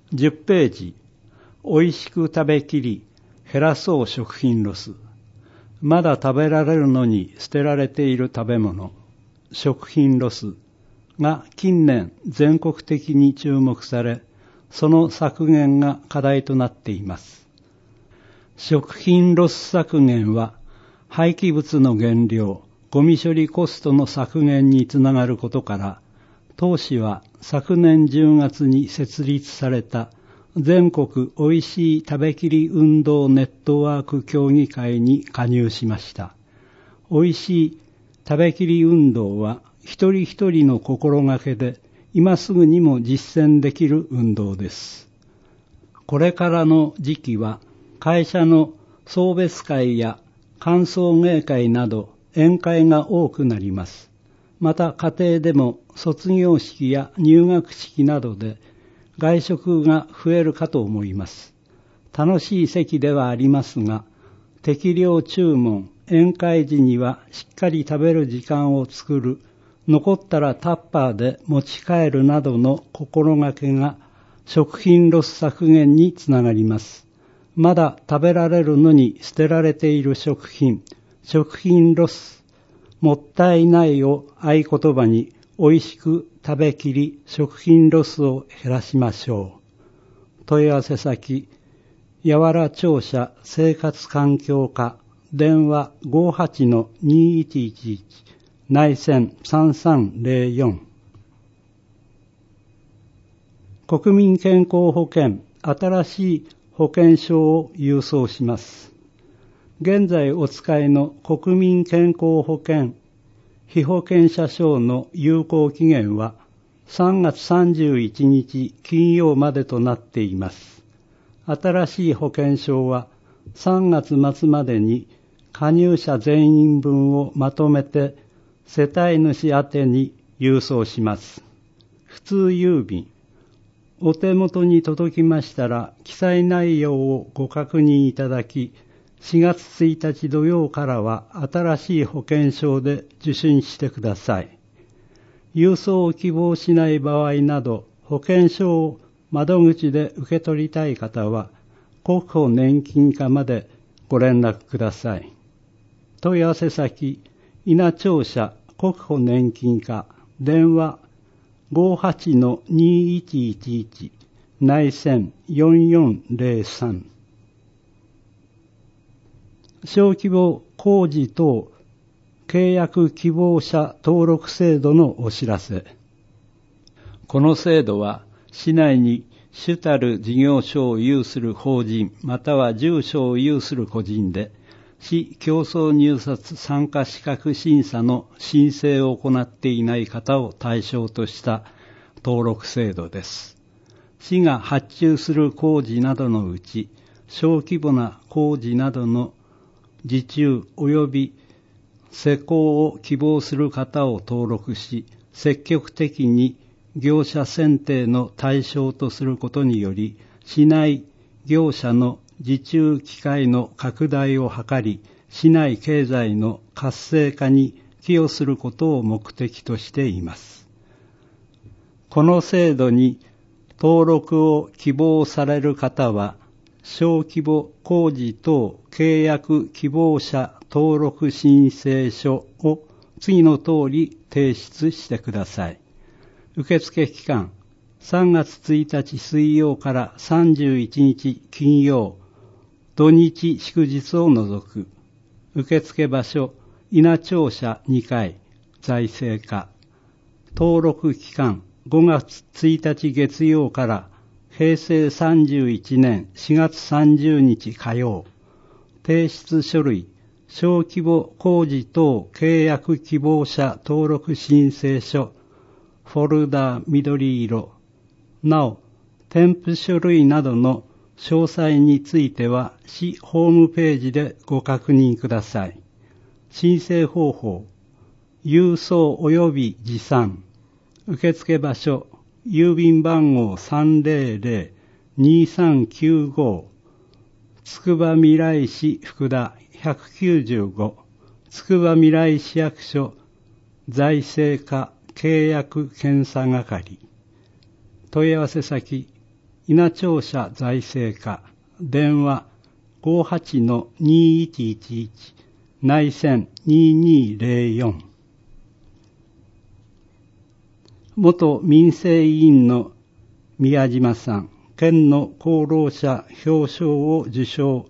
10ページ、おいしく食べきり、減らそう食品ロス。まだ食べられるのに捨てられている食べ物、食品ロスが近年全国的に注目され、その削減が課題となっています。食品ロス削減は、廃棄物の減量、ゴミ処理コストの削減につながることから、当市は昨年10月に設立された全国おいしい食べきり運動ネットワーク協議会に加入しました。おいしい食べきり運動は一人一人の心がけで今すぐにも実践できる運動です。これからの時期は会社の送別会や歓送迎会など宴会が多くなります。また家庭でも卒業式や入学式などで外食が増えるかと思います。楽しい席ではありますが、適量注文、宴会時にはしっかり食べる時間を作る、残ったらタッパーで持ち帰るなどの心がけが食品ロス削減につながります。まだ食べられるのに捨てられている食品ロス、もったいないを合言葉においしく食べきり食品ロスを減らしましょう。問い合わせ先、やわら庁舎生活環境課、電話 58-2111 内線3304。国民健康保険新しい保険証を郵送します。現在お使いの国民健康保険被保険者証の有効期限は3月31日金曜までとなっています。新しい保険証は3月末までに加入者全員分をまとめて世帯主宛てに郵送します。普通郵便、お手元に届きましたら記載内容をご確認いただき、4月1日土曜からは新しい保険証で受診してください。郵送を希望しない場合など、保険証を窓口で受け取りたい方は、国保年金課までご連絡ください。問い合わせ先、稲庁舎国保年金課、電話 58-2111 内線4403。小規模工事等契約希望者登録制度のお知らせ。この制度は市内に主たる事業所を有する法人または住所を有する個人で市競争入札参加資格審査の申請を行っていない方を対象とした登録制度です。市が発注する工事などのうち小規模な工事などの受注及び施工を希望する方を登録し、積極的に業者選定の対象とすることにより、市内業者の受注機会の拡大を図り、市内経済の活性化に寄与することを目的としています。この制度に登録を希望される方は、小規模工事等契約希望者登録申請書を次の通り提出してください。受付期間、3月1日水曜から31日金曜、土日祝日を除く。受付場所、稲庁舎2階、財政課。登録期間、5月1日月曜から平成31年4月30日火曜。提出書類、小規模工事等契約希望者登録申請書、フォルダ緑色。なお、添付書類などの詳細については市ホームページでご確認ください。申請方法、郵送及び持参。受付場所、郵便番号 300-2395 つくばみらい市福田195つくばみらい市役所財政課契約検査係。問い合わせ先、 稲庁舎財政課、電話 58-2111 内線2204。元民生委員の宮島さん、県の功労者表彰を受賞。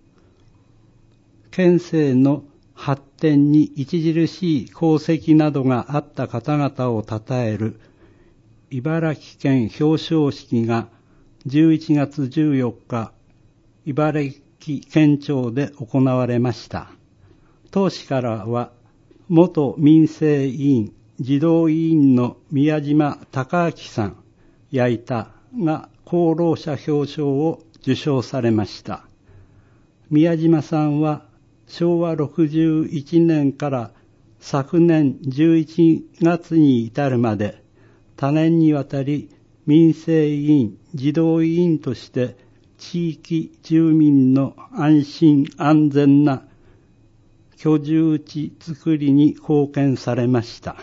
県政の発展に著しい功績などがあった方々を称える茨城県表彰式が11月14日、茨城県庁で行われました。当市からは、元民生委員、児童委員の宮島隆明さん、矢板が功労者表彰を受賞されました。宮島さんは昭和61年から昨年11月に至るまで多年にわたり民生委員、児童委員として地域住民の安心安全な居住地づくりに貢献されました。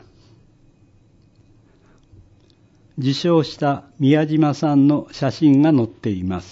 受賞した宮島さんの写真が載っています。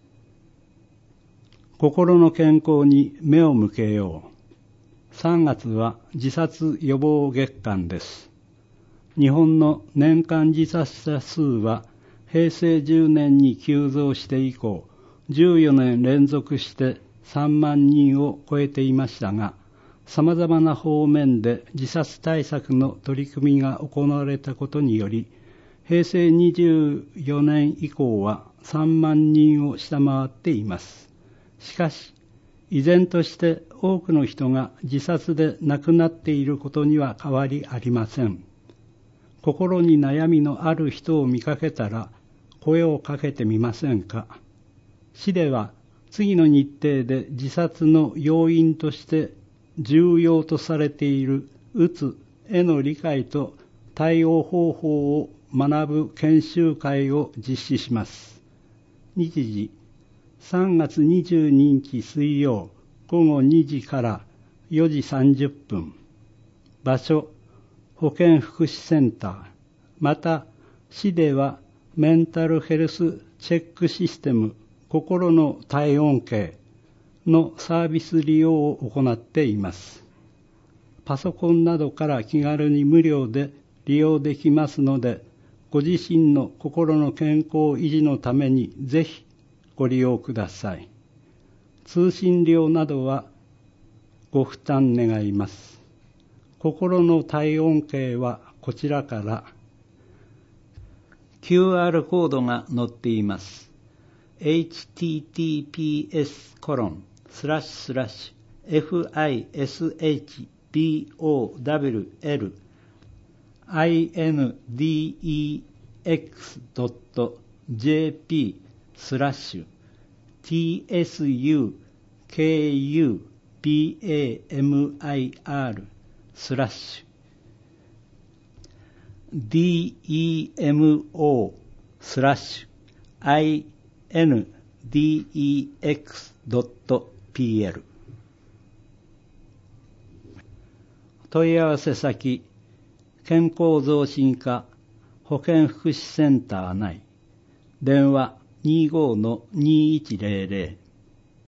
心の健康に目を向けよう。3月は自殺予防月間です。日本の年間自殺者数は平成10年に急増して以降、14年連続して3万人を超えていましたが、様々な方面で自殺対策の取り組みが行われたことにより、平成24年以降は3万人を下回っています。しかし、依然として多くの人が自殺で亡くなっていることには変わりありません。心に悩みのある人を見かけたら声をかけてみませんか。市では次の日程で自殺の要因として重要とされているうつへの理解と対応方法を学ぶ研修会を実施します。日時、3月22日水曜午後2時から4時30分。場所、保健福祉センター。また、市ではメンタルヘルスチェックシステム心の体温計のサービス利用を行っています。パソコンなどから気軽に無料で利用できますので、ご自身の心の健康維持のためにぜひご利用ください。通信料などはご負担願います。心の体温計はこちらから QR コードが載っています。https://FISH.demo.index.jp/index.pl 問い合わせ先、健康増進課保健福祉センター内、電話 25-2100